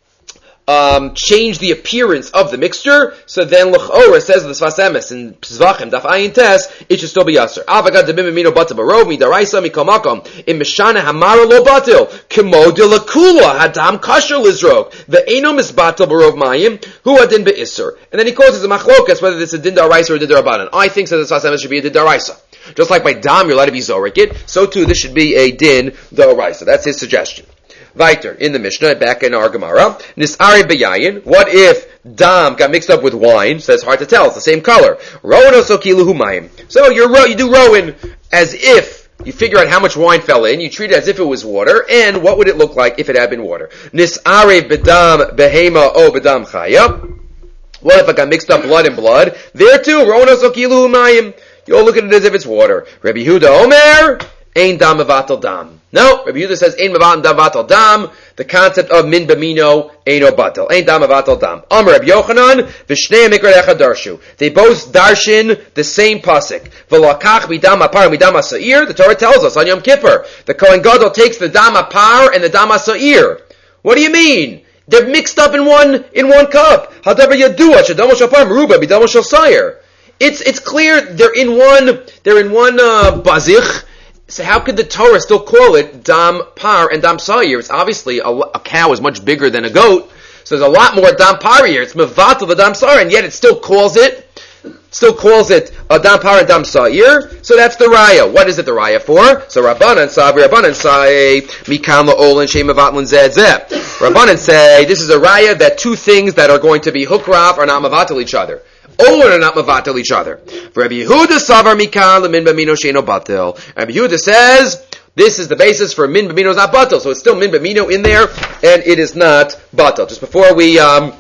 change the appearance of the mixture, so then l'chora says the Sfas Emes in Zvachem Daf Ayin Tes, it should still be aser. Avagad debim mino batel barov midaraisa mikomakom in mishana hamara lo batil kemo de lakula hadam kasher lizrok ve'eno misbatel barov mayim hu adin be'isser. And then he calls it a machlokas whether it's a din daraisa or a din darabanan. I think that the Sfas Emes should be a din daraisa. Just like by dam you're allowed to be zorik it, so too this should be a din daraisa. That's his suggestion. Weiter, in the Mishnah, back in our Gemara, Nis'ari beyayin, what if dam got mixed up with wine? So it's hard to tell, it's the same color. Rowan osokilu humayim. So you do rowan as if you figure out how much wine fell in, you treat it as if it was water, and what would it look like if it had been water? Nis'ari bedam behema o bedam chaya. What if I got mixed up blood and blood? There too, Rowan osokilu humayim. You'll look at it as if it's water. Rabbi Yehuda Omer, ein dam avatal dam. No, Rabbi Yehuda says, ein vatal dam, the concept of min b'mino, eino batal. Ein dam vatal dam. Amar Rabbi Yochanan, v'shnei mikra echad darshu. They both darshin the same pasuk. V'lakach midam apar midam ha'sa'ir, the Torah tells us on Yom Kippur, the Kohen Gadol takes the dam apar and the dam ha'sa'ir. What do you mean? They're mixed up in one cup. Hadavar yadua, shadamo shapar meruba, midamo shal sa'ir. It's clear they're in one bazich. So how could the Torah still call it dam par and dam sa'ir? It's obviously a cow is much bigger than a goat, so there's a lot more dam par here. It's mevatel the dam sa'ir, and yet it still calls it a dam par and dam sa'ir. So that's the raya. What is it the raya for? So Rabbanan say mikan la'olin shem mevatlin zeh zeh. Rabbanan say this is a raya that two things that are going to be hukraf are not mevatel each other. Or are not mavatel each other. For Rabbi Yehuda savar mikan lemin b'mino sheino batel. Rabbi Yehuda says this is the basis for min b'mino is not batel, so it's still min b'mino in there, and it is not batel. Just before we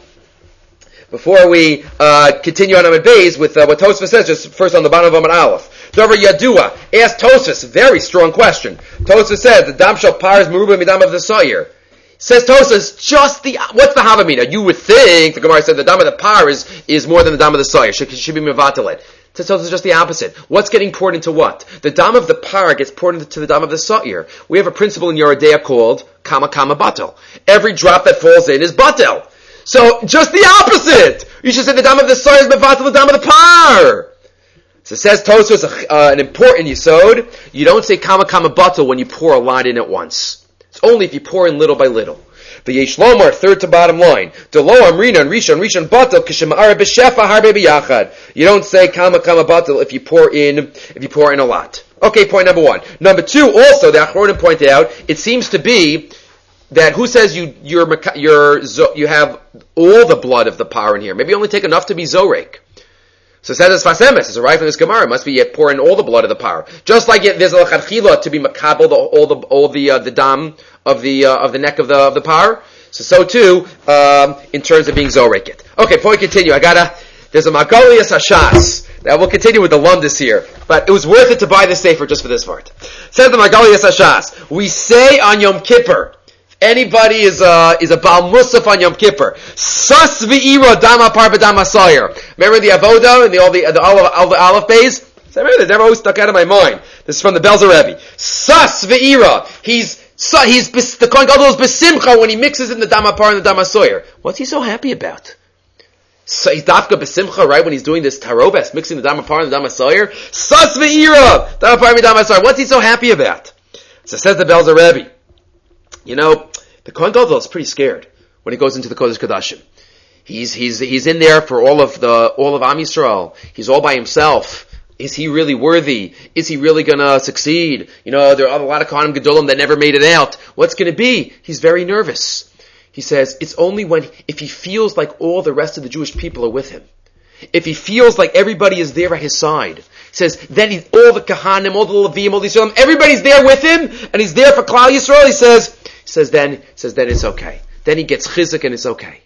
continue on Amud Beis with what Tosfos says, just first on the bottom of Amud Aleph. Dover Yadua asked Tosfos a very strong question. Tosfos said the dam shel par is meruba midam of the sa'ir. Says Tosfos, what's the Havamina? You would think, the Gemara said, the dam of the par is more than the dam of the soyer. Should be mevatelet. Says Tosfos, just the opposite. What's getting poured into what? The dam of the par gets poured into the dam of the soyer. We have a principle in Yerodea called kama kama batel. Every drop that falls in is batel. So, just the opposite! You should say the dam of the soyer is mevatel the dam of the par. So says Tosfos, an important yisod, you don't say kama kama batel when you pour a lot in at once. It's only if you pour in little by little. The Yesh Lomar, third to bottom line. Delo amrina and rishon batel k'shema'ar b'shefa harbe b'yachad. You don't say kama batel if you pour in a lot. Okay, point number one. Number two, also the Achronim point out, it seems to be that who says you have all the blood of the par in here? Maybe you only take enough to be zorek. So it says as Sfas Emes, it's right from this Gemara. It must be yet pour in all the blood of the par. Just like there's a lechadchila to be makabel all the dam of the neck of the par. So too in terms of being zoreket. Okay, before we continue, there's a Magaliyas Hashas that will continue with the Lumdis here, but it was worth it to buy this sefer just for this part. Says the Magaliyas Hashas, we say on Yom Kippur. Anybody is a Baal Musaf on Yom Kippur. Sas v'ira dama par b'dama sayer. Remember the Avoda and all the Aleph Bays? So I remember this. Never always stuck out of my mind. This is from the Belzer Rebbe. Sas v'ira. The Kohen Gadol is besimcha when he mixes in the dama par and the dama sayer. What's he so happy about? So he's dafka besimcha, right? When he's doing this tarobes, mixing the dama par and the dama sayer. Sas v'ira dama par and dama sayer. What's he so happy about? So says the Belzer Rebbe. You know, the Kohen Gadol is pretty scared when he goes into the Kodesh Kodashim. He's in there for all of Am Yisrael. He's all by himself. Is he really worthy? Is he really gonna succeed? You know, there are a lot of Kohanim Gedolim that never made it out. What's gonna be? He's very nervous. He says, it's only if he feels like all the rest of the Jewish people are with him. If he feels like everybody is there at his side. He says, then all the Kahanim, all the Levim, all the Yisraelim, everybody's there with him, and he's there for Klal Yisrael. He says, then it's okay. Then he gets chizuk and it's okay.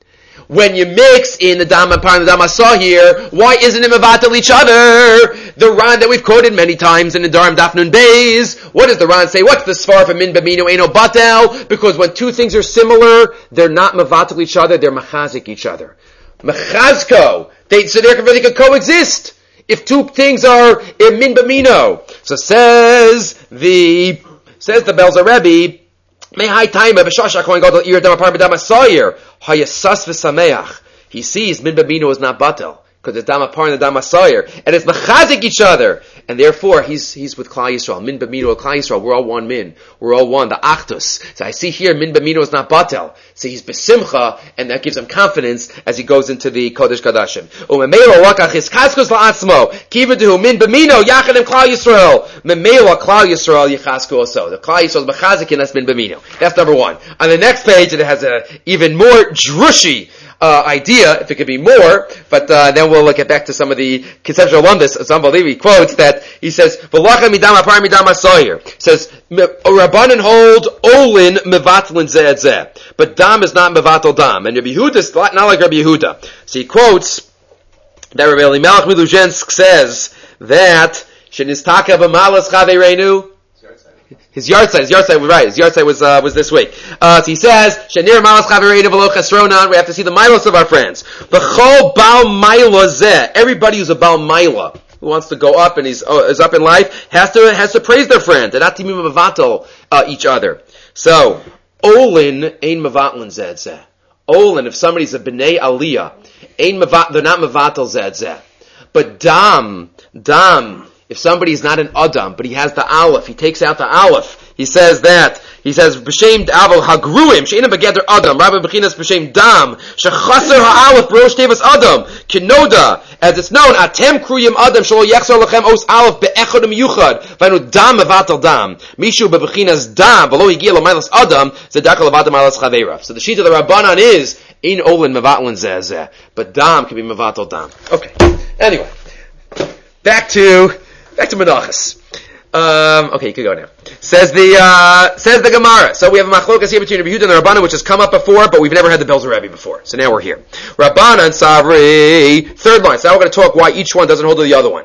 When you mix in the Dam and the Dam Asah here, why isn't it mevatel each other? The Ran that we've quoted many times in the Darim Daf Nun Beis, what does the Ran say? What's the svar for min b'mino eino batel? Because when two things are similar, they're not mevatel each other, they're machazik each other. Mechazko, they can coexist. If two things are min b'mino. So says the Belzer Rebbe, Mehai Taima b'shasha kohen gadol ir dam apar b'dam asayir hayasas v'sameach. He sees min b'mino is not batel because it's dam apar and the dam asayir, and it's mechazik each other, and therefore he's with Klal Yisrael. Min b'mino and Klal Yisrael, we're all one min, we're all one. The achdus. So I see here min b'mino is not batel. So he's besimcha, and that gives him confidence as he goes into the Kodesh Kadashim. U'memeilo lakach yischazkus la'atzmo kivaduhu min b'mino yachad im Klal Yisrael. Memeilo Klal Yisrael yichazku also. The Klal Yisrael is mechazik and that's min b'mino. That's number one. On the next page, it has a even more drushy idea, if it could be more, but then we'll get back to some of the conceptual alumnus. It's unbelievable. He quotes that, he says, V'lacha midam apar midam asayir. Says, Rabbanan hold olin mevatlin zeh zeh. But dam is not mevatel dam. And Rabbi Yehuda is not like Rabbi Yehuda. So he quotes that Rabbi Elimelech Miluzhensk says that, Shenistaka b'malas chavereinu. His yahrzeit was right. His yahrzeit was this week. So he says, "Shenir malas chavereinu v'lo chesronan." We have to see the milos of our friends. V'chol bal maila zeh. Everybody who's a bal maila, who wants to go up and is up in life, has to praise their friend and not to mevatel each other. So olin ein mevatlin zeh zeh. Olin, if somebody's a bnei aliyah, they're not mevatel zeh zeh. But dam. If somebody's not an Adam, but he has the Aleph, he takes out the Aleph, he says, B'shem Aval Hagruim, She'ena Begeder Adam, Rabbi Bechinas B'shem Dam, Shechaser Ha'aleph, B'rosh Tevas Adam, Kinoda, as it's known, Atem Kruyim Adam, Shelo Yechzer Lechem Os Aleph, Be'echad Miyuchad, V'anu Dam Mevatel Dam, Mishu Bechinas Dam, V'lo Yigia L'Mailas Adam, Zedaka L'Vatam Alas Chaverav. So the sheet of the Rabbanan is, In Olin Mevatlin Zeh, but Dam can be Mevatel Dam. Okay. Anyway. Back to Menachos. Okay, you can go now. Says the Gemara. So we have a machlokas here between Rabbi Yehuda and the Rabbanan, which has come up before, but we've never had the Belzer Rebbe before. So now we're here. Rabbanan Savri, third line. So now we're going to talk why each one doesn't hold to the other one.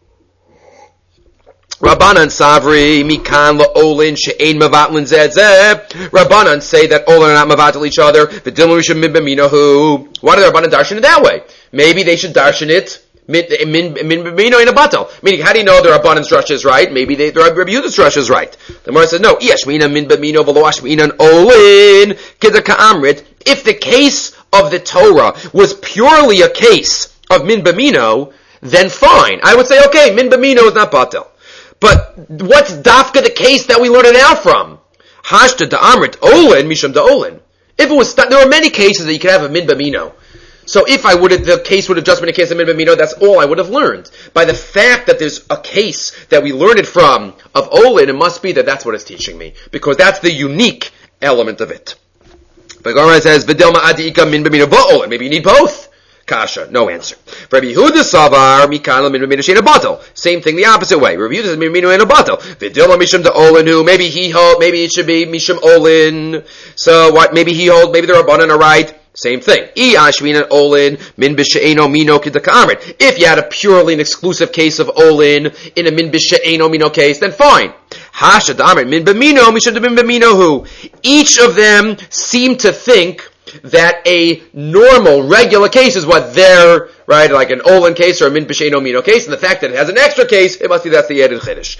Rabbanan Savri, Mikan La'olin, She'ein Mevatlin Zeh. Rabbanan say that Olin are not Mevatel each other. V'dilma Rishon Min B'minahu. Why do the Rabbanan darshan it that way? Maybe they should darshan it min b'mino in a batel. Meaning, how do you know the Rabbanan's drush is right? Maybe the Rabbi Yehuda's drush is right. The Gemara says, no, yashmina min b'mino v'lo ashmina olin kida ka'amrit. If the case of the Torah was purely a case of min b'mino, then fine. I would say, okay, min b'mino is not batel. But what's dafka the case that we learn it out from? Hashta da'amrit olin misham da'olin. If it was, there are many cases that you could have a min b'mino. So if the case would have just been a case of min b'mino, that's all I would have learned. By the fact that there's a case that we learned it from of Olin, it must be that that's what it's teaching me. Because that's the unique element of it. But Gemara says, V'delma adi'ika min b'mino v'olin. Maybe you need both. Kasha, no answer. Rabbi Yehuda savar mikan min b'mino she'en a batel. Same thing the opposite way. Rabbi Yehuda says min b'mino she'en a batel. V'delma mishum da'olin who maybe it should be mishum olin. So what? Maybe the Rabbanan are right. Same thing. If you had a purely and exclusive case of Olin in a min b'she'eno mino case, then fine. Each of them seem to think that a normal, regular case is what they're, right, like an Olin case or a min b'she'eno mino case, and the fact that it has an extra case, it must be that's the added chiddush.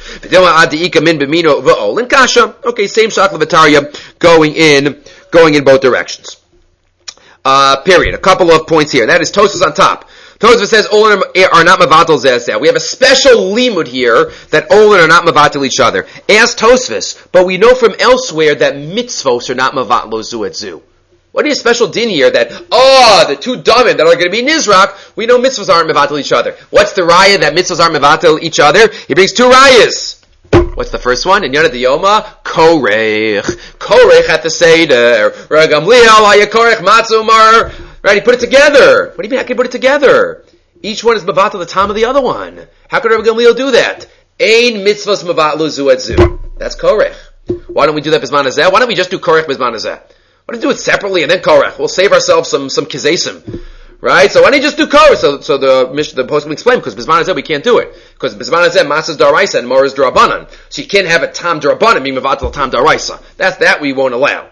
Okay, same shak levataria, going in both directions. Period. A couple of points here. That is Tosfos on top. Tosfos says Olin are not mevatel zeh. We have a special limud here that Olin are not mevatel each other. As Tosfos, but we know from elsewhere that mitzvos are not mevatel zu et zu. What is a special din here that, the two damim that are going to be nizrak, we know mitzvos aren't mevatel each other. What's the raya that mitzvos aren't mevatel each other? He brings two rayas. What's the first one? In Yonah Diyoma, Korech. Korech at the Seder. Gamliel haya Korech matzumar. Right, he put it together. What do you mean, how can he put it together? Each one is mavat the time of the other one. How could Rabbi Gamliel do that? Ein mitzvahs mavat zu et zu. That's Korech. Why don't we do that bisman hazeh? Why don't we just do Korech bisman hazeh? Why don't we do it separately and then Korech? We'll save ourselves some kizesim. Right? So why don't you just do Korech? So the post will explain, because bisman hazeh we can't do it. Because bisman hazeh masas daraisa and moras darabanan. So you can't have a tam darabanan being mavat tam daraisa. That we won't allow.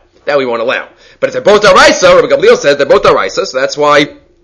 But if they're both daraisa, Rabbi Gamliel says they're both daraisa, so that's why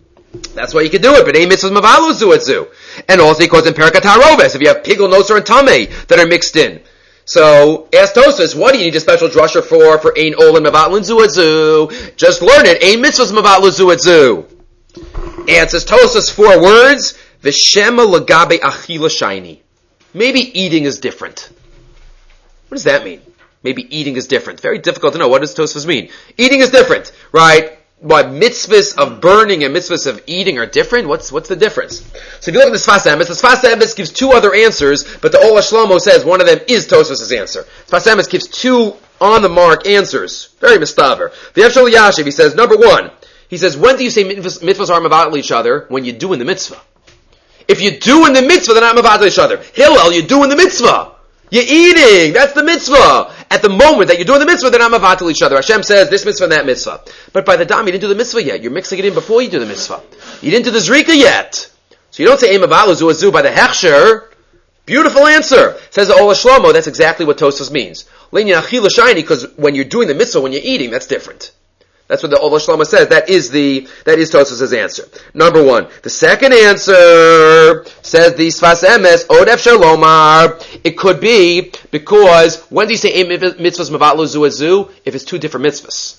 you can do it. But a mitzvahs mavalu zu et zu. And also he calls in perikat haroves, if you have pigul, noser, and tameh that are mixed in. So, ask Tosfos, what do you need a special drasha for ein olin mavatlu zu et zu? Just learn it. Ein mitzvahs mavatlu zu et zu. Answers Tosfos 4 words. V'shema lagabe achila shiny. Maybe eating is different. What does that mean? Maybe eating is different. Very difficult to know. What does Tosfos mean? Eating is different, right? What mitzvahs of burning and mitzvahs of eating are different? What's the difference? So if you look at the Sfas Emes gives 2 other answers, but the Ola Shlomo says one of them is Tosfos' answer. Sfas Emes gives 2 on the mark answers. Very mistaver. The Evshel Yashiv, he says, number 1, he says, when do you say mitzvahs are mavatl each other? When you do in the mitzvah. If you do in the mitzvah, they're not mavatl each other. Hillel, you do in the mitzvah. You're eating. That's the mitzvah. At the moment that you're doing the mitzvah, they're not mavatl each other. Hashem says this mitzvah and that mitzvah. But by the dam, you didn't do the mitzvah yet. You're mixing it in before you do the mitzvah. You didn't do the zrika yet. So you don't say ein mavatl zu zu by the hechsher. Beautiful answer. Says the Ola Shlomo, that's exactly what Tosfos means. Linyan achila shiny, because when you're doing the mitzvah, when you're eating, that's different. That's what the Ola Shlomo says. That is Tosfos' answer. Number 1. The second answer says the Sfas Emes, Od Efshar Lomar. It could be because when do you say mitzvahs mavatlu zu et zu? If it's 2 different mitzvahs.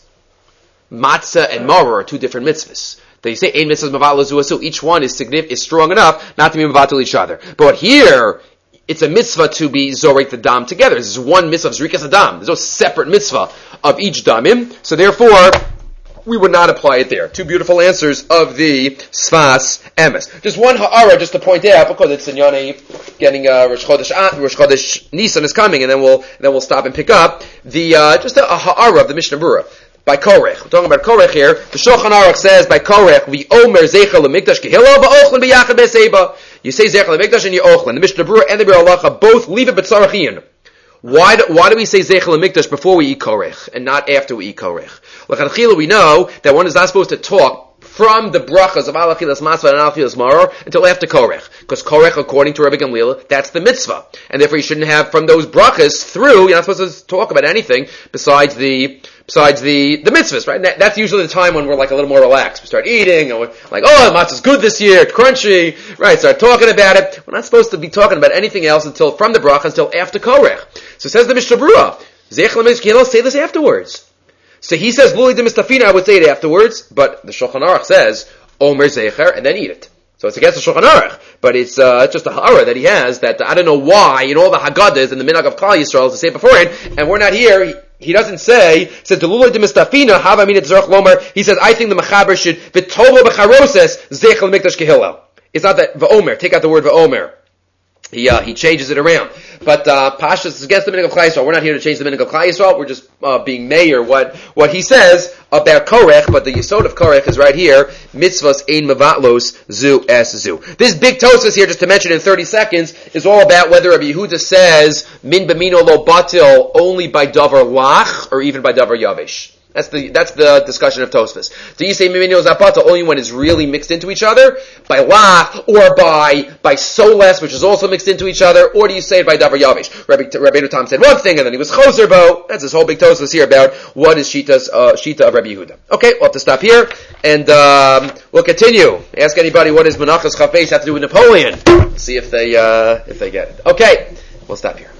Matzah and Maror are 2 different mitzvahs. Then you say ein mitzvahs mavatlu zu et zu. Each one is strong enough not to be mavatlu each other. But here, it's a mitzvah to be zorek the dam together. This is one mitzvah of zrikas adam. There's no separate mitzvah of each damim. So therefore, we would not apply it there. 2 beautiful answers of the Sfas Emes. Just one ha'ara, just to point out, because it's in Yonei getting Rosh Chodesh Nisan is coming, and then we'll stop and pick up the just a ha'ara of the Mishnah Berurah by Korech. We're talking about Korech here. The Shulchan Aruch says by Korech, we omer zeicha lemikdash kehilo ba'ochlin b'yachad b'seiba. You say zeicha lemikdash and you ochlin. The Mishnah Berurah and the Biur Halacha both leave it b'tzarachian. Why do we say zeicha lemikdash before we eat Korech and not after we eat Korech? L'chadchila, we know that one is not supposed to talk from the brachas of alachilas matzah and alachilas maror until after Korech. Because Korech, according to Rabbi Gamliel, that's the mitzvah. And therefore you shouldn't have from those brachas through, you're not supposed to talk about anything besides the mitzvahs, right? That's usually the time when we're like a little more relaxed. We start eating, and we're like, oh, the matzah's good this year, it's crunchy, right? Start talking about it. We're not supposed to be talking about anything else from the bracha until after Korech. So says the Mishnah Berurah, Zeich l'mikdash kehilo, say this afterwards. So he says, Luli de mistafina, I would say it afterwards, but the Shulchan Aruch says, Omer Zecher, and then eat it. So it's against the Shulchan Aruch, but it's just a ha'ara that he has, that I don't know why, in all the Haggadahs and the Minhag of Klal Yisrael to say it beforehand, and we're not here, he doesn't say, says, Luli de mistafina, hava minit zerach lomer, he says, I think the Mechaber should, v'tovo b'charoses, Zeich l'mikdash kehilo. It's not that, v'omer, take out the word v'omer. He changes it around. But Pashas is against the minhag of Klal Yisrael. We're not here to change the minhag of Klal Yisrael. We're just being mayor what he says about Korech, but the yesod of Korech is right here. Mitzvahs ein mavatlos zu es zu. This big Tosfos here, just to mention in 30 seconds, is all about whether Rabbi Yehuda says min b'mino lo batil only by davar lach or even by davar yavish. That's the discussion of Tosfos. Do you say mimino zapata only when it's really mixed into each other, by lach, or by soles, which is also mixed into each other, or do you say it by davar yavish? Rabbeinu Tam said one thing, and then he was choser bo. That's this whole big Tosfos here about what is shita of Rabbi Yehuda. Okay, we'll have to stop here, and we'll continue. Ask anybody what does Menachos Chafes have to do with Napoleon. See if they get it. Okay, we'll stop here.